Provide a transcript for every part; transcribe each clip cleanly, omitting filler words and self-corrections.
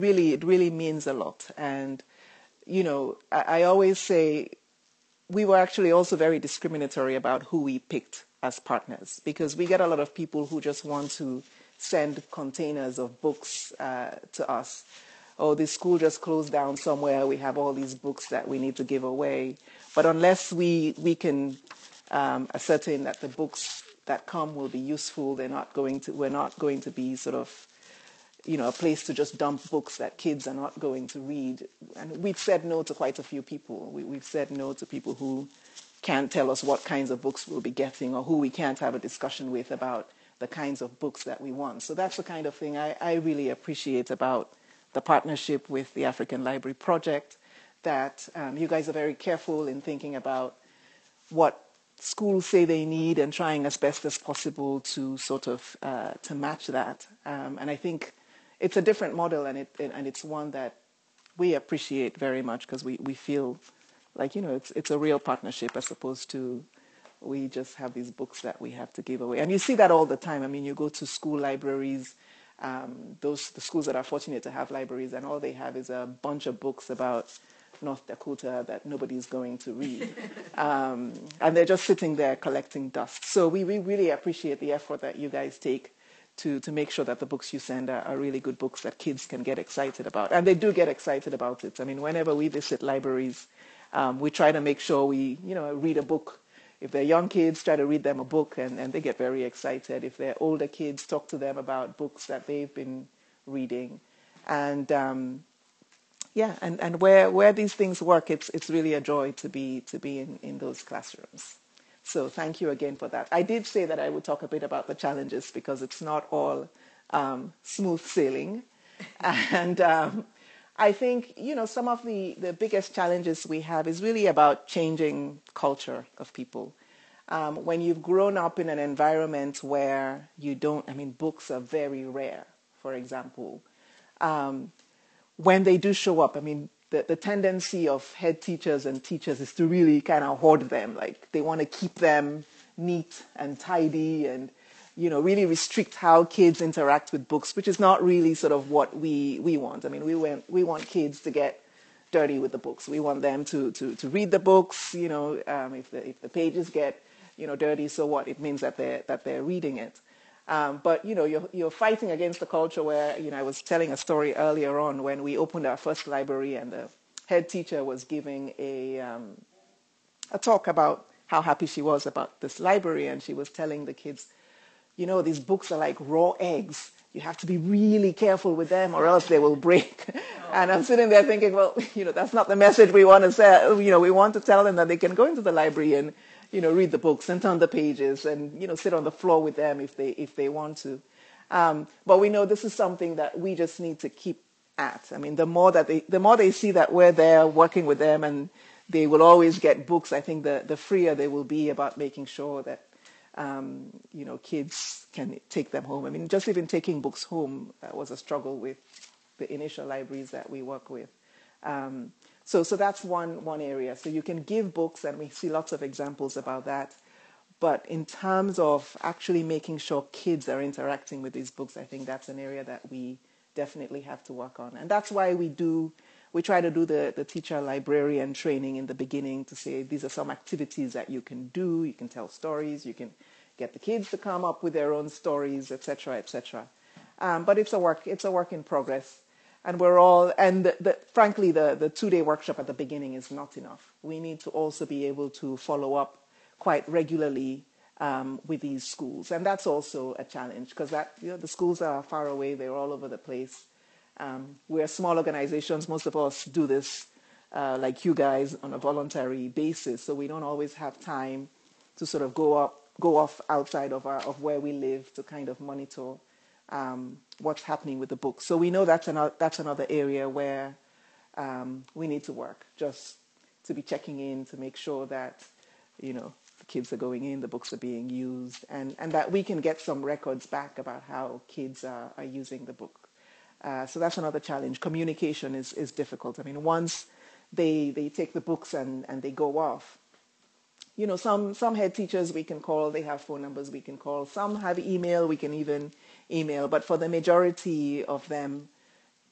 It really means a lot. And, I always say we were actually also very discriminatory about who we picked as partners because we get a lot of people who just want to send containers of books to us. Oh, this school just closed down somewhere. We have all these books that we need to give away. But unless we can ascertain that the books that come will be useful, we're not going to be sort of a place to just dump books that kids are not going to read. And we've said no to quite a few people. We've said no to people who can't tell us what kinds of books we'll be getting or who we can't have a discussion with about the kinds of books that we want. So that's the kind of thing I really appreciate about the partnership with the African Library Project, that you guys are very careful in thinking about what schools say they need and trying as best as possible to sort of to match that. And I think it's a different model, and it's one that we appreciate very much because we feel like it's a real partnership as opposed to we just have these books that we have to give away. And you see that all the time. I mean, you go to school libraries, the schools that are fortunate to have libraries, and all they have is a bunch of books about North Dakota that nobody's going to read. And they're just sitting there collecting dust. So we really appreciate the effort that you guys take to make sure that the books you send are really good books that kids can get excited about. And they do get excited about it. I mean, whenever we visit libraries, we try to make sure we, read a book. If they're young kids, try to read them a book, and they get very excited. If they're older kids, talk to them about books that they've been reading. And and where these things work, it's really a joy to be in those classrooms. So thank you again for that. I did say that I would talk a bit about the challenges because it's not all smooth sailing. And I think, some of the biggest challenges we have is really about changing culture of people. When you've grown up in an environment where books are very rare, for example, when they do show up, the tendency of head teachers and teachers is to really kind of hoard them. Like they want to keep them neat and tidy and, really restrict how kids interact with books, which is not really sort of what we want. I mean, we want kids to get dirty with the books. We want them to read the books, if the pages get, dirty, so what? It means that they're reading it. But you're fighting against the culture where I was telling a story earlier on when we opened our first library and the head teacher was giving a talk about how happy she was about this library, and she was telling the kids, these books are like raw eggs. You have to be really careful with them or else they will break. And I'm sitting there thinking, well, that's not the message we want to say. We want to tell them that they can go into the library and read the books and turn the pages and, sit on the floor with them if they want to. But we know this is something that we just need to keep at. I mean, the more they see that we're there working with them and they will always get books, I think the freer they will be about making sure that, kids can take them home. I mean, just even taking books home was a struggle with the initial libraries that we work with. So that's one area. So you can give books, and we see lots of examples about that. But in terms of actually making sure kids are interacting with these books, I think that's an area that we definitely have to work on. And that's why we try to do the teacher librarian training in the beginning to say these are some activities that you can do. You can tell stories. You can get the kids to come up with their own stories, etc., etc. But it's a work in progress. And frankly, the 2-day workshop at the beginning is not enough. We need to also be able to follow up quite regularly with these schools. And that's also a challenge because the schools are far away. They're all over the place. We're small organizations. Most of us do this like you guys on a voluntary basis. So we don't always have time to sort of go off outside of where we live to kind of monitor what's happening with the book. So we know that's another area where we need to work, just to be checking in to make sure that, the kids are going in, the books are being used, and that we can get some records back about how kids are using the book. So that's another challenge. Communication is difficult. I mean, once they take the books and they go off, some head teachers we can call, they have phone numbers we can call. Some have email, we can even email. But for the majority of them,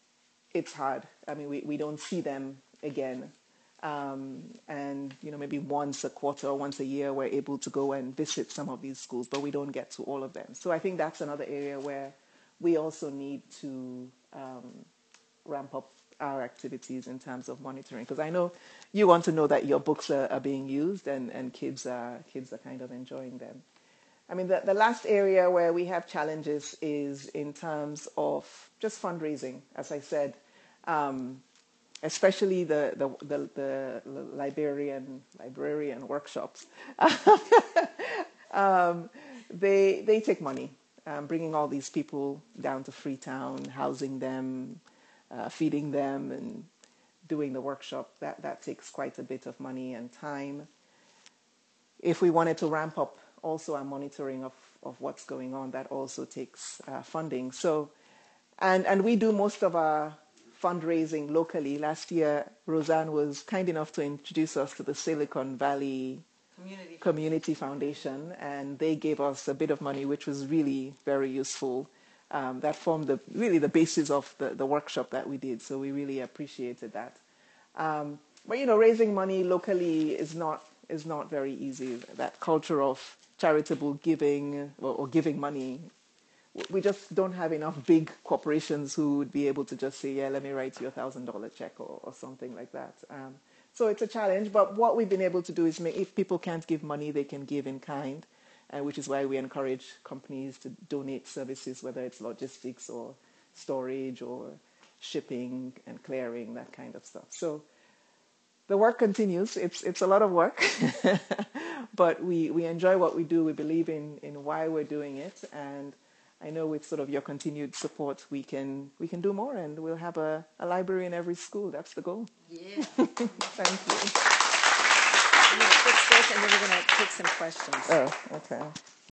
it's hard. I mean, we don't see them again. And, maybe once a quarter or once a year, we're able to go and visit some of these schools, but we don't get to all of them. So I think that's another area where we also need to ramp up our activities in terms of monitoring. Because I know you want to know that your books are being used and kids are kind of enjoying them. I mean, the last area where we have challenges is in terms of just fundraising, as I said, especially the librarian workshops. They take money, bringing all these people down to Freetown, housing them, feeding them, and doing the workshop. That takes quite a bit of money and time. If we wanted to ramp up also our monitoring of what's going on, that also takes funding. So, and we do most of our fundraising locally. Last year, Roseanne was kind enough to introduce us to the Silicon Valley Community Foundation, and they gave us a bit of money, which was really very useful. That formed the basis of the workshop that we did. So we really appreciated that. But raising money locally is not very easy. That culture of charitable giving or giving money, we just don't have enough big corporations who would be able to just say, yeah, let me write you $1,000 check or something like that. So it's a challenge, but what we've been able to do is if people can't give money, they can give in kind, which is why we encourage companies to donate services, whether it's logistics or storage or shipping and clearing, that kind of stuff. So the work continues. It's a lot of work, but we enjoy what we do. We believe in why we're doing it, and I know with sort of your continued support, we can do more, and we'll have a library in every school. That's the goal. Yeah. Thank you. I'm going to quick break, and then we're going to take some questions. Oh, okay.